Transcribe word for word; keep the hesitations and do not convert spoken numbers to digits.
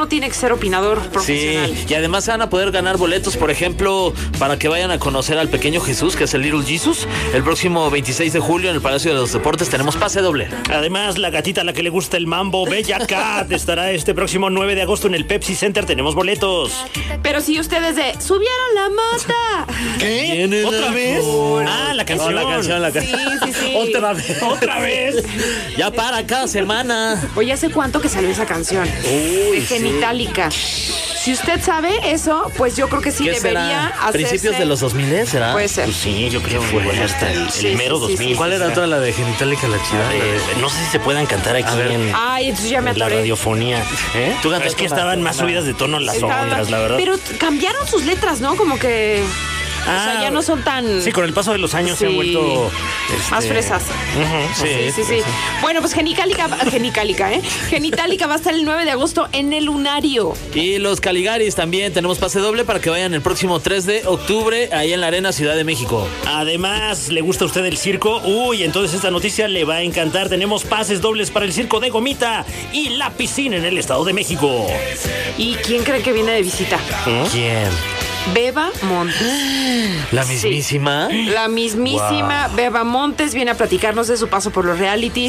no tiene que ser opinador profesional. Sí, y además se van a poder ganar boletos, por ejemplo, para que vayan a conocer al pequeño Jesús, que es el Little Jesus. El próximo veintiséis de julio en el Palacio de los Deportes tenemos pase doble. Además, la gatita a la que le gusta el mambo, Bella Cat, estará este próximo nueve de agosto en el Pepsi Center. Tenemos boletos. Pero si ustedes de subieron la mota. ¿Qué? ¿Otra vez? Ah, la canción. No, la canción, la canción. Sí, sí, sí. Otra vez. ¿Otra vez? Ya para cada semana. Oye, ¿hace cuánto que salió esa canción? Uy, de Genitalica. Si usted sabe eso, pues yo creo que sí ¿Qué debería será? hacerse... ¿Principios de los dos mil será? Puede ser. Pues sí, yo creo que fue hasta el, Sí, el mero sí, sí, dos mil. sí. ¿Cuál era otra, la de Genitalica, la chida? Eh, no sé si se puedan cantar aquí ver. en, Ay, entonces ya me en la atoré. radiofonía. ¿Eh? Tú canta, es que tú estaban canta. más subidas de tono las Estaba- ondas, la verdad. Pero cambiaron sus letras, ¿no? Como que... Ah, o sea, ya no son tan... Sí, con el paso de los años se han Sí. vuelto... Más este, fresas. ujú, Sí, sí, sí. Bueno, pues Genitalica, Genitalica, ¿eh? Genitalica va a estar el nueve de agosto en el Lunario. Y los Caligaris también tenemos pase doble para que vayan el próximo tres de octubre ahí en la Arena Ciudad de México. Además, ¿le gusta a usted el circo? Uy, entonces esta noticia le va a encantar. Tenemos pases dobles para el circo de Gomita y la piscina en el Estado de México. ¿Y quién cree que viene de visita? ¿Quién? Beba Montes. ¿La Sí. mismísima? La mismísima Beba Montes viene a platicarnos de su paso por los realities.